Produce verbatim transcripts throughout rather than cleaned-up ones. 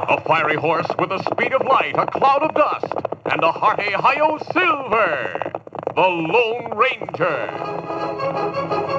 A fiery horse with the speed of light, a cloud of dust, and a hearty hi-yo Silver, the Lone Ranger.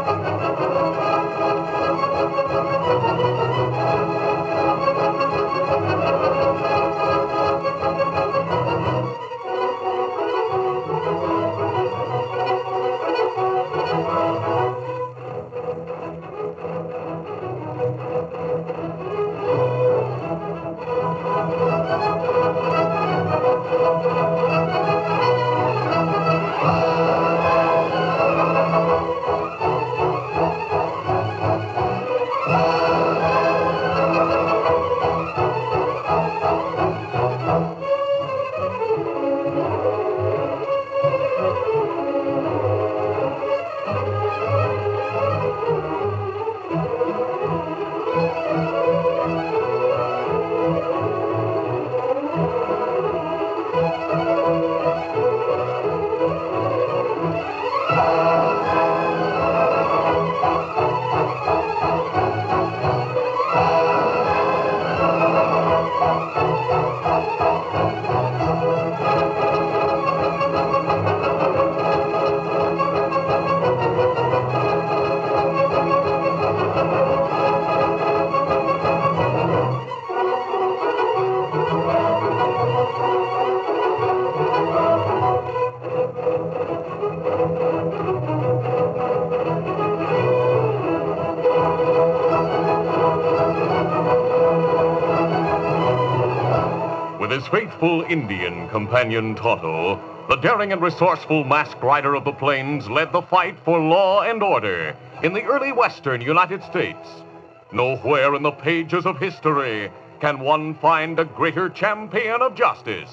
With his faithful Indian companion Tonto, the daring and resourceful masked rider of the plains led the fight for law and order in the early western United States. Nowhere in the pages of history can one find a greater champion of justice.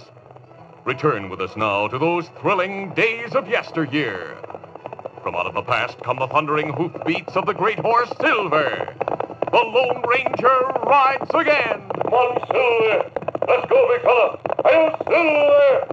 Return with us now to those thrilling days of yesteryear. From out of the past come the thundering hoofbeats of the great horse Silver. The Lone Ranger rides again. Come on, Silver. Let's go, big fella. Hi-yo, Silver!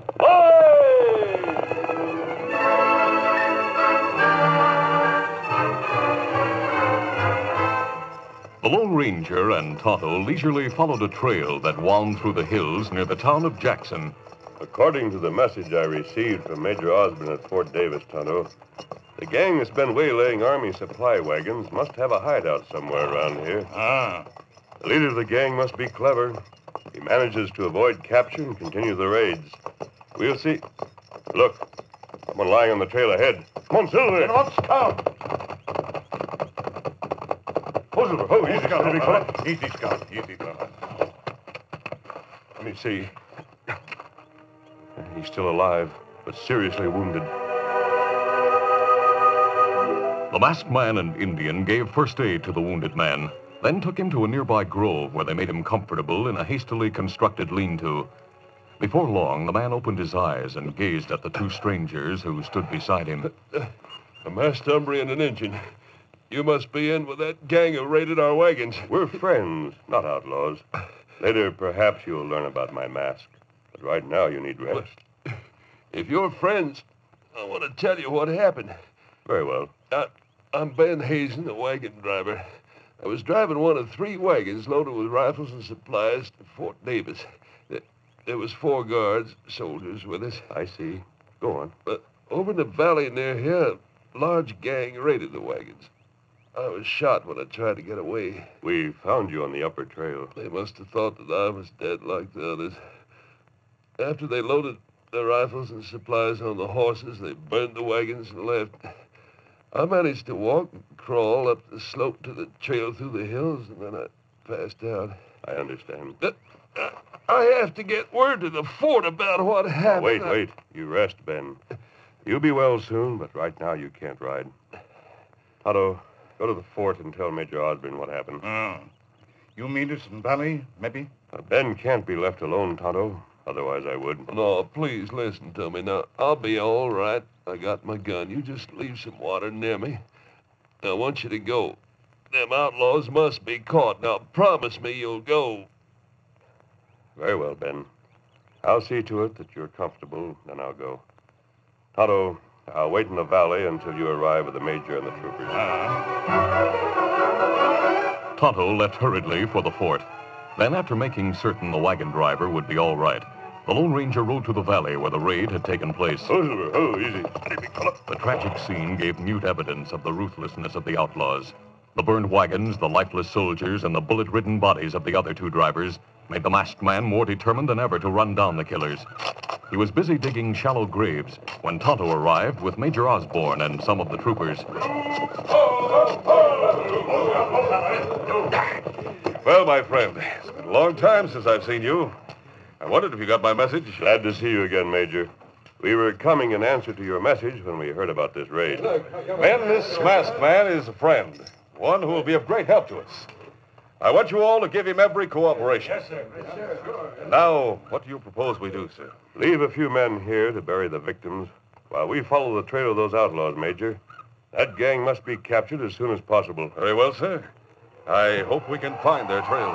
Hi! The Lone Ranger and Tonto leisurely followed a trail that wound through the hills near the town of Jackson. According to the message I received from Major Osborne at Fort Davis, Tonto, the gang that's been waylaying Army supply wagons must have a hideout somewhere around here. Ah. The leader of the gang must be clever. He manages to avoid capture and continue the raids. We'll see. Look, someone lying on the trail ahead. Come on, Silver. Get on, Scout. Oh, Silver. Oh, easy, Scout. big fella. Easy, Scout. Easy, fella. Let me see. He's still alive, but seriously wounded. The masked man and Indian gave first aid to the wounded man, then took him to a nearby grove where they made him comfortable in a hastily constructed lean-to. Before long, the man opened his eyes and gazed at the two strangers who stood beside him. Uh, a masked hombre and an Indian. You must be in with that gang who raided our wagons. We're friends, not outlaws. Later, perhaps you'll learn about my mask. But right now, you need rest. But if you're friends, I want to tell you what happened. Very well. I, I'm Ben Hazen, the wagon driver. I was driving one of three wagons loaded with rifles and supplies to Fort Davis. There, there was four guards, soldiers with us. I see. Go on. But over in the valley near here, a large gang raided the wagons. I was shot when I tried to get away. We found you on the upper trail. They must have thought that I was dead like the others. After they loaded their rifles and supplies on the horses, they burned the wagons and left. I managed to walk and crawl up the slope to the trail through the hills, and then I passed out. I understand. Uh, uh, I have to get word to the fort about what happened. Oh, wait, I... wait. You rest, Ben. You'll be well soon, but right now you can't ride. Otto, go to the fort and tell Major Osborne what happened. Oh. You mean it's in Valley, maybe? Uh, Ben can't be left alone, Tonto. Otherwise, I would. No, please listen to me. Now, I'll be all right. I got my gun. You just leave some water near me. I want you to go. Them outlaws must be caught. Now, promise me you'll go. Very well, Ben. I'll see to it that you're comfortable, then I'll go. Tonto, I'll wait in the valley until you arrive with the major and the troopers. Ah. Tonto left hurriedly for the fort. Then, after making certain the wagon driver would be all right, the Lone Ranger rode to the valley where the raid had taken place. Oh, Silver. Oh, easy. Steady, big fella. The tragic scene gave mute evidence of the ruthlessness of the outlaws. The burned wagons, the lifeless soldiers, and the bullet-ridden bodies of the other two drivers made the masked man more determined than ever to run down the killers. He was busy digging shallow graves when Tonto arrived with Major Osborne and some of the troopers. Well, my friend, it's been a long time since I've seen you. I wondered if you got my message. Glad to see you again, Major. We were coming in answer to your message when we heard about this raid. Ben, this masked man is a friend, one who will be of great help to us. I want you all to give him every cooperation. Yes, sir. Yes, sir. Sure. And now, what do you propose we do, sir? Leave a few men here to bury the victims while we follow the trail of those outlaws, Major. That gang must be captured as soon as possible. Very well, sir. I hope we can find their trail.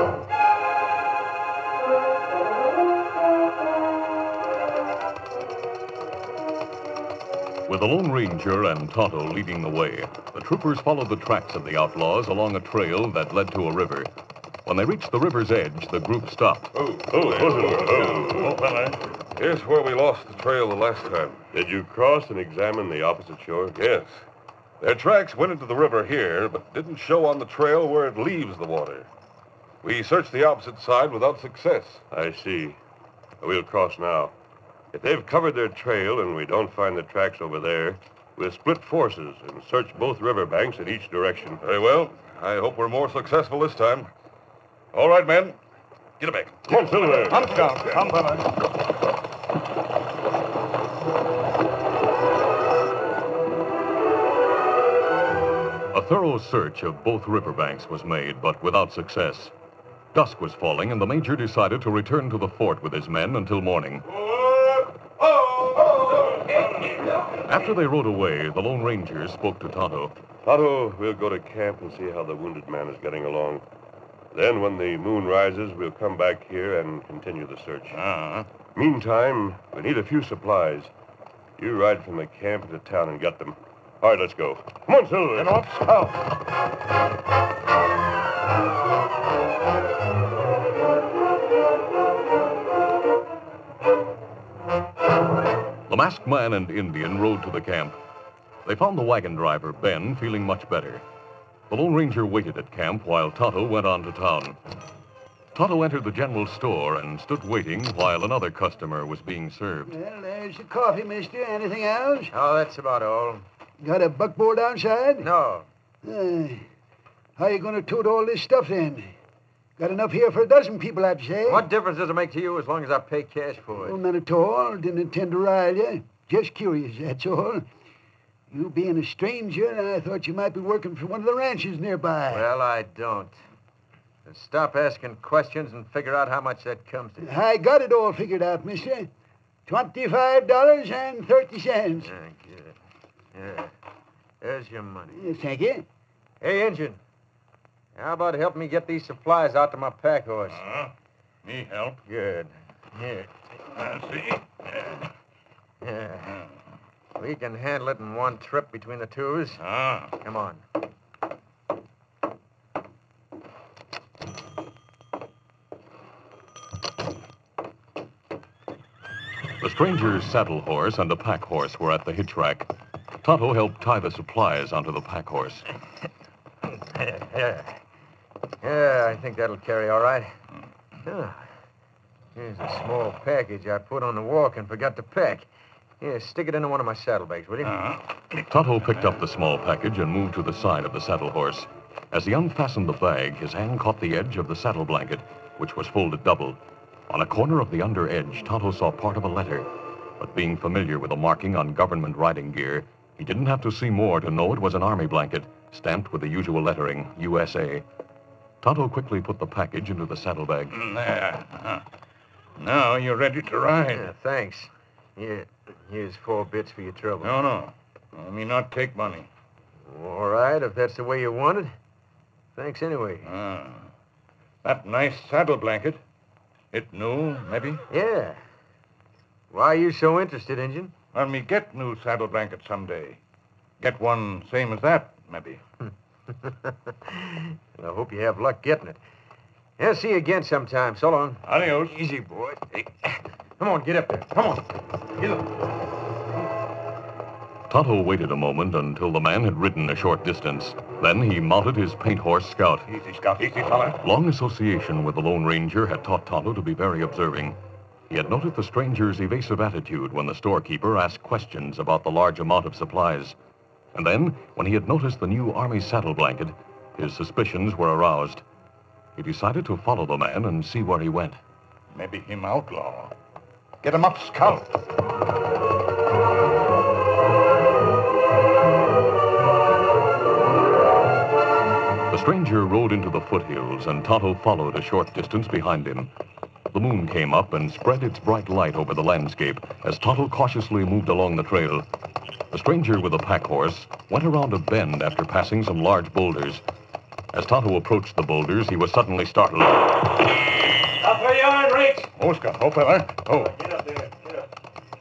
With the Lone Ranger and Tonto leading the way, the troopers followed the tracks of the outlaws along a trail that led to a river. When they reached the river's edge, the group stopped. Oh, oh, oh, oh, oh, fella. Here's where we lost the trail the last time. Did you cross and examine the opposite shore? Yes. Their tracks went into the river here, but didn't show on the trail where it leaves the water. We searched the opposite side without success. I see. We'll cross now. If they've covered their trail and we don't find the tracks over there, we'll split forces and search both riverbanks in each direction. Very well. I hope we're more successful this time. All right, men. Get it back. Come on, Silver. Come, Scout. Come, fella. A thorough search of both riverbanks was made, but without success. Dusk was falling, and the major decided to return to the fort with his men until morning. After they rode away, the Lone Ranger spoke to Tonto. Tonto, we'll go to camp and see how the wounded man is getting along. Then, when the moon rises, we'll come back here and continue the search. Uh-huh. Meantime, we need a few supplies. You ride from the camp to town and get them. All right, let's go. Come on, Silver. Get off, Scout. The masked man and Indian rode to the camp. They found the wagon driver, Ben, feeling much better. The Lone Ranger waited at camp while Tonto went on to town. Tonto entered the general store and stood waiting while another customer was being served. Well, there's the coffee, mister. Anything else? Oh, that's about all. Got a buckboard outside? No. Uh, how you going to tote all this stuff then? Got enough here for a dozen people, I'd say. What difference does it make to you as long as I pay cash for it? Oh, none at all. Didn't intend to rile you. Just curious, that's all. You being a stranger, I thought you might be working for one of the ranches nearby. Well, I don't. Then stop asking questions and figure out how much that comes to. I got it all figured out, mister. Twenty-five dollars and thirty cents. Yeah, good. Yeah. There's your money. Uh, Thank you. Hey, Injun. How about help me get these supplies out to my pack horse? Uh-huh. Me help. Good. Here. I see. Yeah. Yeah. We can handle it in one trip between the twos. Ah. Come on. The stranger's saddle horse and a pack horse were at the hitch rack. Tonto helped tie the supplies onto the pack horse. Yeah. Yeah, I think that'll carry all right. Oh, here's a small package I put on the walk and forgot to pack. Here, stick it into one of my saddlebags, will you? Uh-huh. Tonto picked up the small package and moved to the side of the saddle horse. As he unfastened the bag, his hand caught the edge of the saddle blanket, which was folded double. On a corner of the under edge, Tonto saw part of a letter. But being familiar with the marking on government riding gear, he didn't have to see more to know it was an army blanket, stamped with the usual lettering, U S A. Tonto quickly put the package into the saddlebag. There. Uh-huh. Now you're ready to ride. Yeah, thanks. Here, here's four bits for your trouble. No, no. Let me not take money. All right, if that's the way you want it. Thanks anyway. Ah. That nice saddle blanket. It new, maybe? Yeah. Why are you so interested, Injun? When me get new saddle blanket someday. Get one same as that, maybe. I hope you have luck getting it. Yeah, see you again sometime. So long. Adios. Easy, boy. Hey, come on, get up there. Come on. Get up. Tonto waited a moment until the man had ridden a short distance. Then he mounted his paint horse Scout. Easy, Scout. Easy, fella. Long association with the Lone Ranger had taught Tonto to be very observing. He had noted the stranger's evasive attitude when the storekeeper asked questions about the large amount of supplies. And then, when he had noticed the new Army saddle blanket, his suspicions were aroused. He decided to follow the man and see where he went. Maybe him outlaw. Get him up, Scout. The stranger rode into the foothills, and Tonto followed a short distance behind him. The moon came up and spread its bright light over the landscape as Tonto cautiously moved along the trail. The stranger with the pack horse went around a bend after passing some large boulders. As Tonto approached the boulders, he was suddenly startled. Up where you are, Rich! Oh, Scout. Oh, fella. Oh. Get up there. Get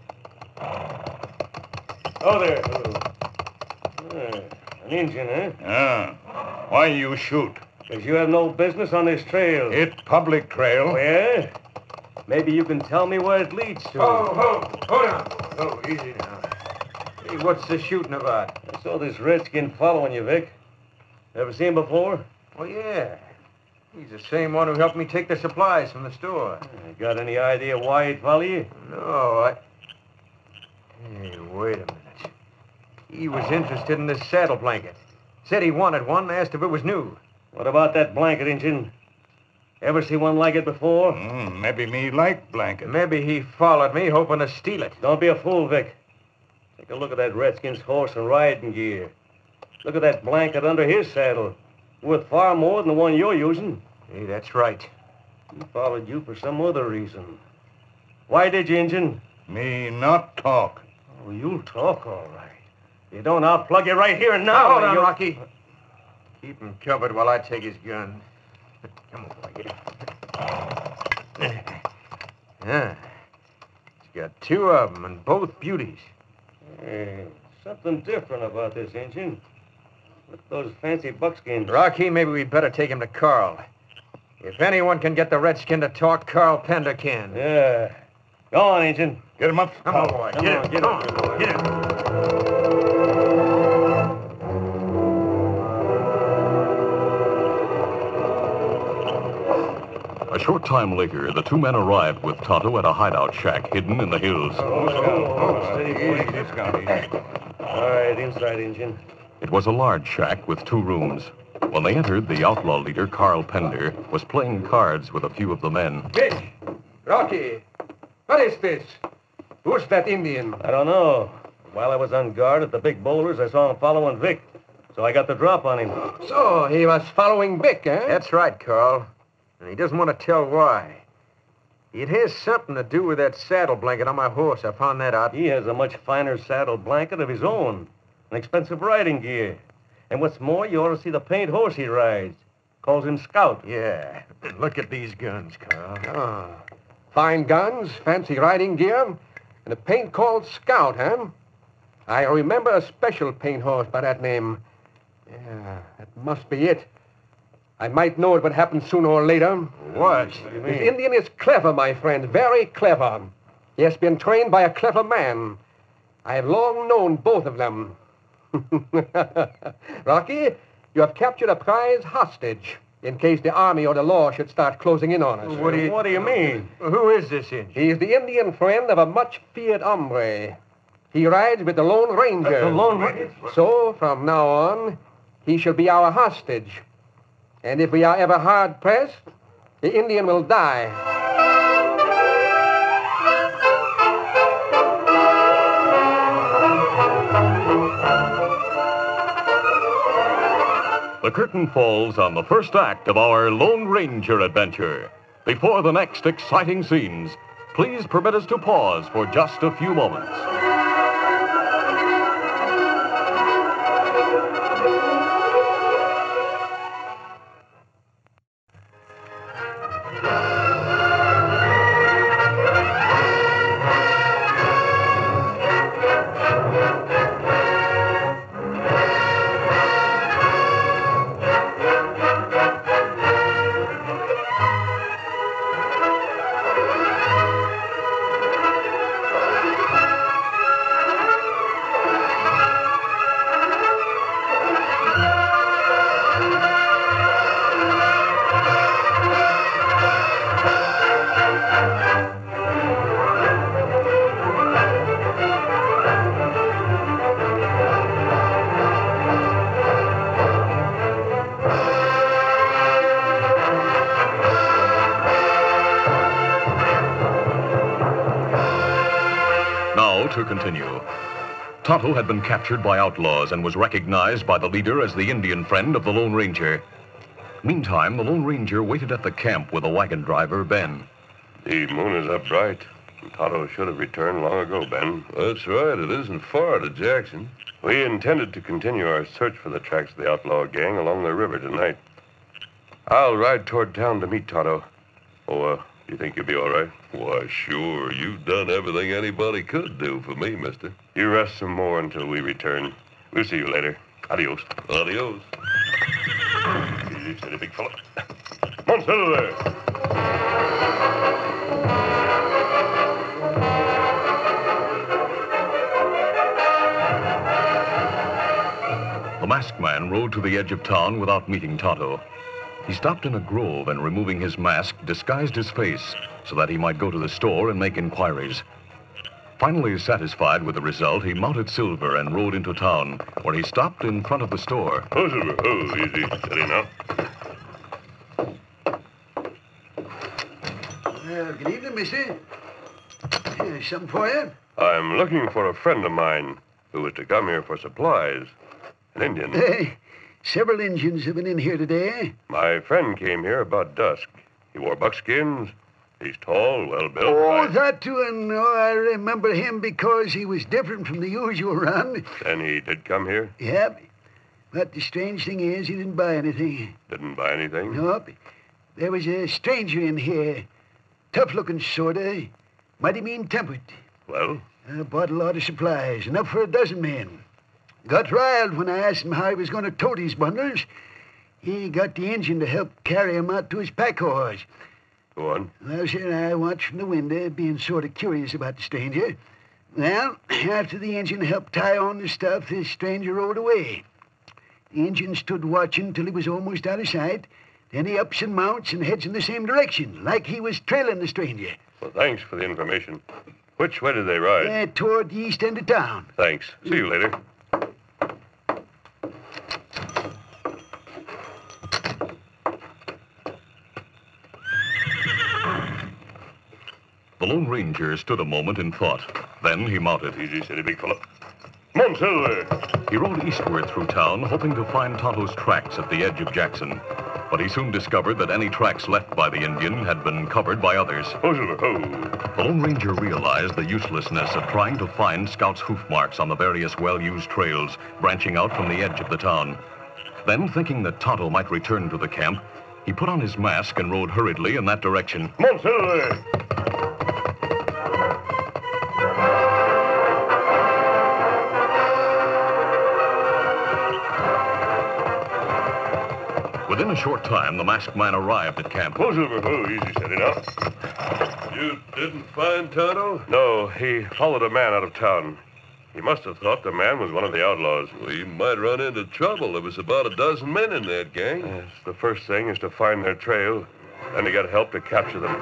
up. Oh, there. Oh. Ah, an Indian, eh? Ah. Why you shoot? Because you have no business on this trail. It public trail. Oh, yeah? Maybe you can tell me where it leads to. Oh, oh, hold on. Oh, easy now. Hey, what's the shooting about? I saw this redskin following you, Vic. Ever seen him before? Oh, yeah. He's the same one who helped me take the supplies from the store. Uh, Got any idea why he'd follow you? No, I... Hey, wait a minute. He was interested in this saddle blanket. Said he wanted one, asked if it was new. What about that blanket, Injun? Ever see one like it before? Mm, maybe me like blanket. Maybe he followed me, hoping to steal it. Don't be a fool, Vic. Take a look at that redskin's horse and riding gear. Look at that blanket under his saddle. Worth far more than the one you're using. Hey, that's right. He followed you for some other reason. Why did you, Injun? Me not talk. Oh, you'll talk all right. You don't, I'll plug you right here and now. Hold on, you... Rocky. Keep him covered while I take his gun. Come on, boy, get up. Yeah. He's got two of them, and both beauties. Hey, something different about this engine. Look at those fancy buckskins. Rocky, maybe we'd better take him to Carl. If anyone can get the redskin to talk, Carl Pender can. Yeah. Go on, engine. Get him up. Come on, boy. Come Get on, him. get Come up. on. Get him. A short time later, the two men arrived with Tonto at a hideout shack hidden in the hills. Oh, oh, oh, steady, boy. Easy, Scout. Easy. All right, inside, engine. It was a large shack with two rooms. When they entered, the outlaw leader, Carl Pender, was playing cards with a few of the men. Vic! Rocky! What is this? Who's that Indian? I don't know. While I was on guard at the big boulders, I saw him following Vic. So I got the drop on him. So, he was following Vic, eh? That's right, Carl. And he doesn't want to tell why. It has something to do with that saddle blanket on my horse. I found that out. He has a much finer saddle blanket of his own. An expensive riding gear. And what's more, you ought to see the paint horse he rides. Calls him Scout. Yeah. Look at these guns, Carl. Ah. Fine guns, fancy riding gear, and a paint called Scout, huh? I remember a special paint horse by that name. Yeah, that must be it. I might know it would happen sooner or later. What? This Indian is clever, my friend, very clever. He has been trained by a clever man. I have long known both of them. Rocky, you have captured a prize hostage in case the army or the law should start closing in on us. What do you, What do you mean? Who is this Indian? He is the Indian friend of a much feared hombre. He rides with the Lone Ranger. The Lone Ranger? So, from now on, he shall be our hostage. And if we are ever hard pressed, the Indian will die. The curtain falls on the first act of our Lone Ranger adventure. Before the next exciting scenes, please permit us to pause for just a few moments. to continue. Tonto had been captured by outlaws and was recognized by the leader as the Indian friend of the Lone Ranger. Meantime, the Lone Ranger waited at the camp with the wagon driver, Ben. The moon is up bright. Tonto should have returned long ago, Ben. That's right. It isn't far to Jackson. We intended to continue our search for the tracks of the outlaw gang along the river tonight. I'll ride toward town to meet Tonto. Oh, uh, you think you'll be all right? Why, sure. You've done everything anybody could do for me, mister. You rest some more until we return. We'll see you later. Adios. Adios. Easy, steady, big fella. Come on, Silver. The masked man rode to the edge of town without meeting Tonto. He stopped in a grove and, removing his mask, disguised his face so that he might go to the store and make inquiries. Finally satisfied with the result, he mounted Silver and rode into town, where he stopped in front of the store. Oh, Silver. Oh, easy. Steady now. Well, good evening, mister. Here's something for you. I'm looking for a friend of mine who was to come here for supplies. An Indian. Hey, several Indians have been in here today. My friend came here about dusk. He wore buckskins. He's tall, well-built. Oh, right? that too, and oh, I remember him because he was different from the usual run. Then he did come here? Yep. But the strange thing is, he didn't buy anything. Didn't buy anything? Nope. There was a stranger in here. Tough-looking sorta. Mighty mean-tempered. Well? I bought a lot of supplies, enough for a dozen men. Got riled when I asked him how he was going to tote his bundles. He got the engine to help carry him out to his pack horse. Go on. Well, sir, I watched from the window, being sort of curious about the stranger. Well, after the engine helped tie on the stuff, the stranger rode away. The engine stood watching till he was almost out of sight. Then he ups and mounts and heads in the same direction, like he was trailing the stranger. Well, thanks for the information. Which way did they ride? Uh, toward the east end of town. Thanks. See you later. The Lone Ranger stood a moment in thought. Then he mounted. Easy, steady, big fella. Come on, Silver. He rode eastward through town, hoping to find Tonto's tracks at the edge of Jackson. But he soon discovered that any tracks left by the Indian had been covered by others. Oh, Silver, oh. The Lone Ranger realized the uselessness of trying to find Scout's hoof marks on the various well-used trails branching out from the edge of the town. Then, thinking that Tonto might return to the camp, he put on his mask and rode hurriedly in that direction. Come on, Silver. Within a short time, the masked man arrived at camp. Oh, Silver, oh, easy, steady now. You didn't find Tonto? No, he followed a man out of town. He must have thought the man was one of the outlaws. Well, he might run into trouble. There was about a dozen men in that gang. Yes, the first thing is to find their trail, then to get help to capture them.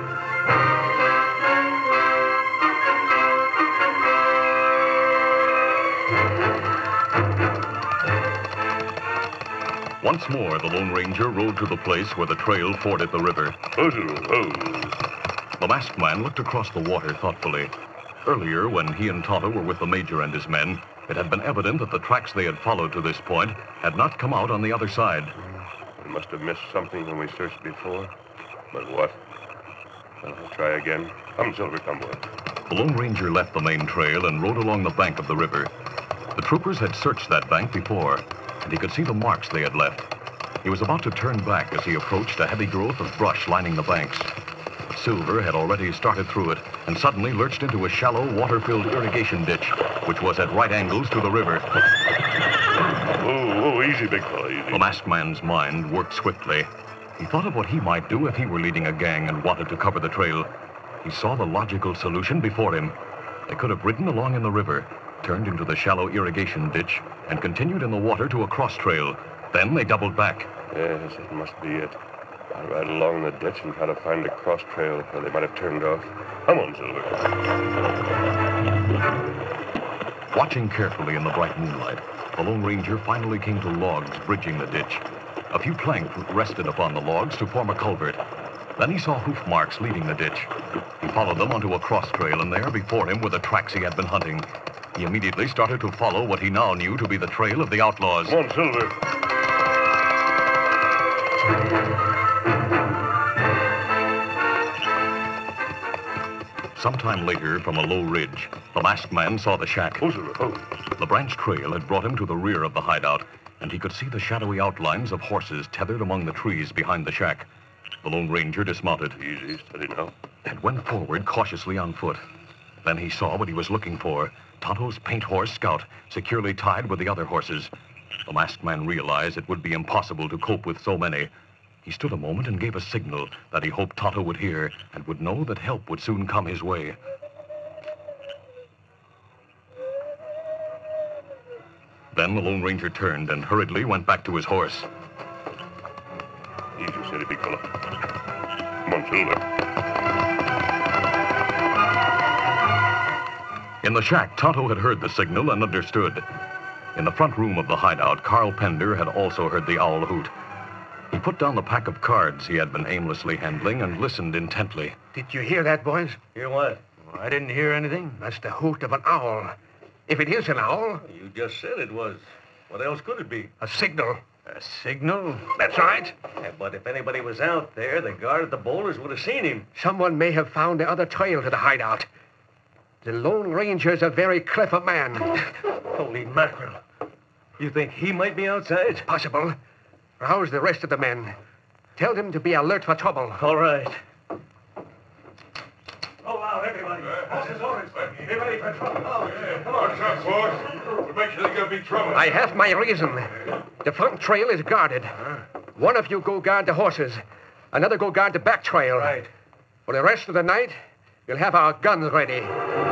Once more, the Lone Ranger rode to the place where the trail forded the river. Oh, Silver, oh. The masked man looked across the water thoughtfully. Earlier, when he and Tonto were with the Major and his men, it had been evident that the tracks they had followed to this point had not come out on the other side. We must have missed something when we searched before. But what? Well, I'll try again. Come, Silver, come with. The Lone Ranger left the main trail and rode along the bank of the river. The troopers had searched that bank before, and he could see the marks they had left. He was about to turn back as he approached a heavy growth of brush lining the banks. But Silver had already started through it and suddenly lurched into a shallow, water-filled irrigation ditch, which was at right angles to the river. Oh, oh, easy, big fella, easy. The masked man's mind worked swiftly. He thought of what he might do if he were leading a gang and wanted to cover the trail. He saw the logical solution before him. They could have ridden along in the river, turned into the shallow irrigation ditch, and continued in the water to a cross trail. Then they doubled back. Yes, it must be it. I'll ride along the ditch and try to find a cross trail where they might have turned off. Come on, Silver. Watching carefully in the bright moonlight, the Lone Ranger finally came to logs bridging the ditch. A few planks rested upon the logs to form a culvert. Then he saw hoof marks leading the ditch. He followed them onto a cross trail, and there before him were the tracks he had been hunting. He immediately started to follow what he now knew to be the trail of the outlaws. Come on, Silver. Sometime later, from a low ridge, the masked man saw the shack. Oh, Silver. Oh. The branch trail had brought him to the rear of the hideout, and he could see the shadowy outlines of horses tethered among the trees behind the shack. The Lone Ranger dismounted. Easy, steady now. And went forward cautiously on foot. Then he saw what he was looking for, Tonto's paint horse Scout, securely tied with the other horses. The masked man realized it would be impossible to cope with so many. He stood a moment and gave a signal that he hoped Tonto would hear and would know that help would soon come his way. Then the Lone Ranger turned and hurriedly went back to his horse. Easy, steady, big fella. Come on, Silver. In the shack, Tonto had heard the signal and understood. In the front room of the hideout, Carl Pender had also heard the owl hoot. He put down the pack of cards he had been aimlessly handling and listened intently. Did you hear that, boys? Hear what? Well, I didn't hear anything. That's the hoot of an owl. If it is an owl, You just said it was. What else could it be? a signal. A signal? That's right. Yeah, but if anybody was out there, the guard at the boulders would have seen him. Someone may have found the other trail to the hideout. The Lone Ranger's a very clever man. Holy mackerel. You think he might be outside? It's possible. Rouse the rest of the men. Tell them to be alert for trouble. All right. Oh, wow, everybody. Horses, horses. Be ready for trouble. Oh, yeah. Come on. What's up, boys? We'll make sure there's gonna be trouble. I have my reason. The front trail is guarded. One of you go guard the horses. Another go guard the back trail. Right. For the rest of the night, we'll have our guns ready.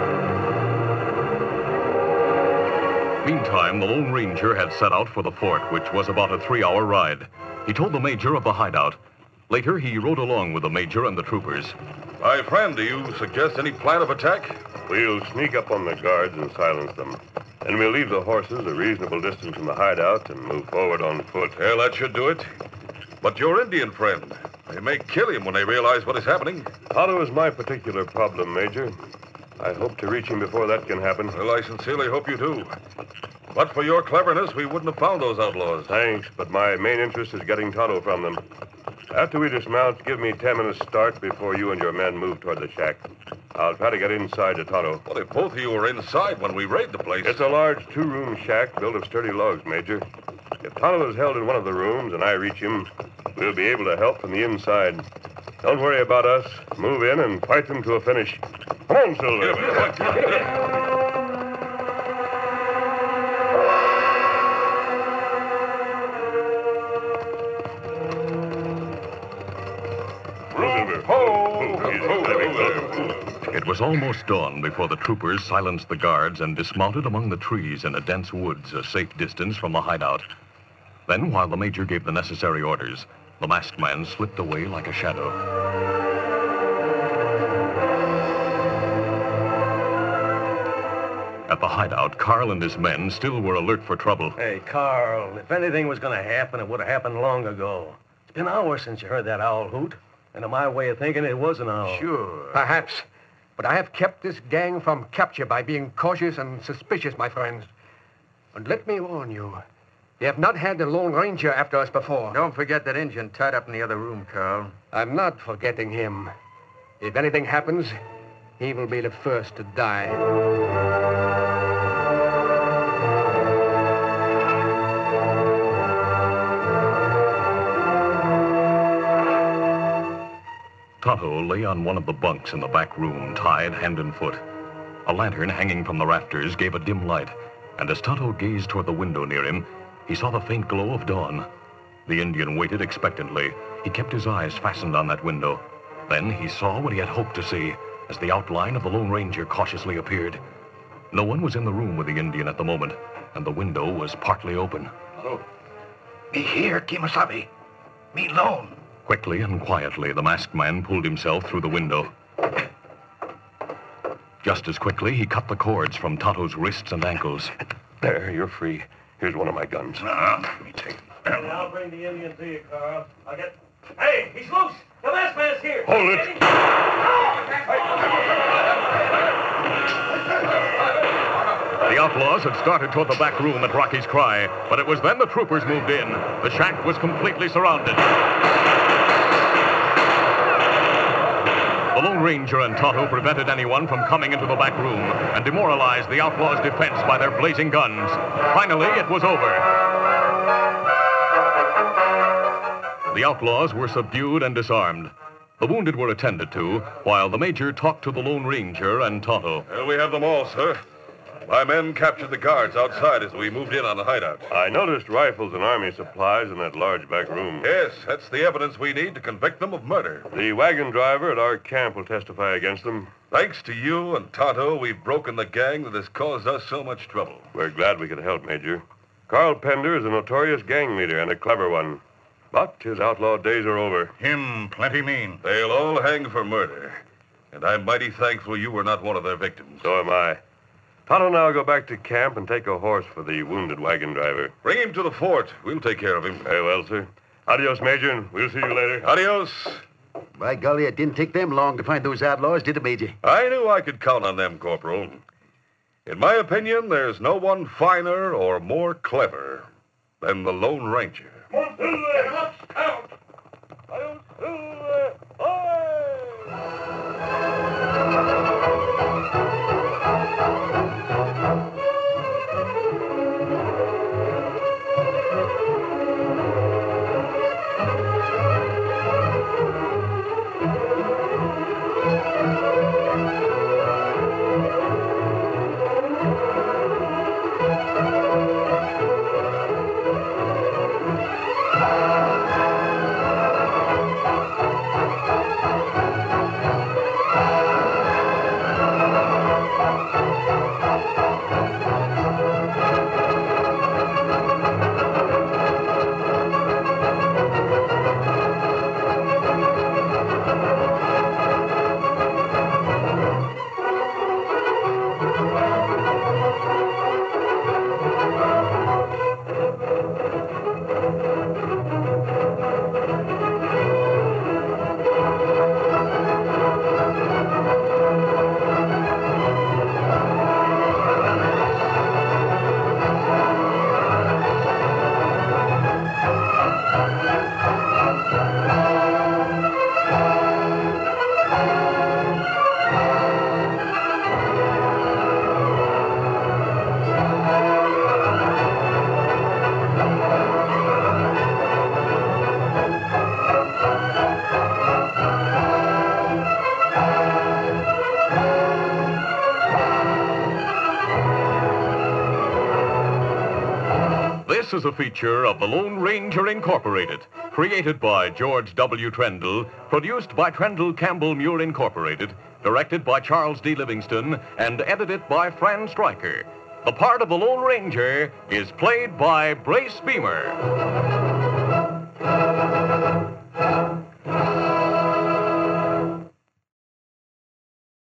Meantime, the Lone Ranger had set out for the fort, which was about a three-hour ride. He told the major of the hideout. Later, he rode along with the major and the troopers. My friend, do you suggest any plan of attack? We'll sneak up on the guards and silence them. Then we'll leave the horses a reasonable distance from the hideout and move forward on foot. Well, that should do it. But your Indian friend, they may kill him when they realize what is happening. Tonto is my particular problem, Major. I hope to reach him before that can happen. Well, I sincerely hope you do. But for your cleverness, we wouldn't have found those outlaws. Thanks, but my main interest is getting Tonto from them. After we dismount, give me ten minutes start before you and your men move toward the shack. I'll try to get inside to Tonto. Well, if both of you were inside when we raid the place... It's a large two-room shack built of sturdy logs, Major. If Tonto is held in one of the rooms and I reach him, we'll be able to help from the inside. Don't worry about us. Move in and fight them to a finish. Come on, Silver. It was almost dawn before the troopers silenced the guards and dismounted among the trees in a dense woods a safe distance from the hideout. Then, while the major gave the necessary orders, the masked man slipped away like a shadow. At the hideout, Carl and his men still were alert for trouble. Hey, Carl, if anything was going to happen, it would have happened long ago. It's been hours since you heard that owl hoot. And in my way of thinking, it was an owl. Sure. Perhaps. But I have kept this gang from capture by being cautious and suspicious, my friends. And let me warn you, they have not had the Lone Ranger after us before. Don't forget that Injun tied up in the other room, Carl. I'm not forgetting him. If anything happens, he will be the first to die. Tonto lay on one of the bunks in the back room, tied hand and foot. A lantern hanging from the rafters gave a dim light, and as Tonto gazed toward the window near him, he saw the faint glow of dawn. The Indian waited expectantly. He kept his eyes fastened on that window. Then he saw what he had hoped to see, as the outline of the Lone Ranger cautiously appeared. No one was in the room with the Indian at the moment, and the window was partly open. Oh. Me here, Kemosabe. Me alone. Quickly and quietly, the masked man pulled himself through the window. Just as quickly, he cut the cords from Tonto's wrists and ankles. There, you're free. Here's one of my guns. Uh, let me take it. Hey, I'll bring the Indian to you, Carl. I'll get... Hey, he's loose. The masked man's here. Hold it. The outlaws had started toward the back room at Rocky's cry, but it was then the troopers moved in. The shack was completely surrounded. The Lone Ranger and Tonto prevented anyone from coming into the back room and demoralized the outlaws' defense by their blazing guns. Finally, it was over. The outlaws were subdued and disarmed. The wounded were attended to, while the Major talked to the Lone Ranger and Tonto. Well, we have them all, sir. My men captured the guards outside as we moved in on the hideout. I noticed rifles and army supplies in that large back room. Yes, that's the evidence we need to convict them of murder. The wagon driver at our camp will testify against them. Thanks to you and Tonto, we've broken the gang that has caused us so much trouble. We're glad we could help, Major. Carl Pender is a notorious gang leader and a clever one. But his outlaw days are over. Him plenty mean. They'll all hang for murder. And I'm mighty thankful you were not one of their victims. So am I. Tonto and I'll go back to camp and take a horse for the wounded wagon driver. Bring him to the fort. We'll take care of him. Very well, sir. Adios, Major, and we'll see you later. Adios. By golly, it didn't take them long to find those outlaws, did it, Major? I knew I could count on them, Corporal. In my opinion, there's no one finer or more clever than the Lone Ranger. This is a feature of the Lone Ranger Incorporated, created by George W. Trendle, produced by Trendle Campbell Muir Incorporated, directed by Charles D. Livingston, and edited by Fran Stryker. The part of the Lone Ranger is played by Brace Beamer.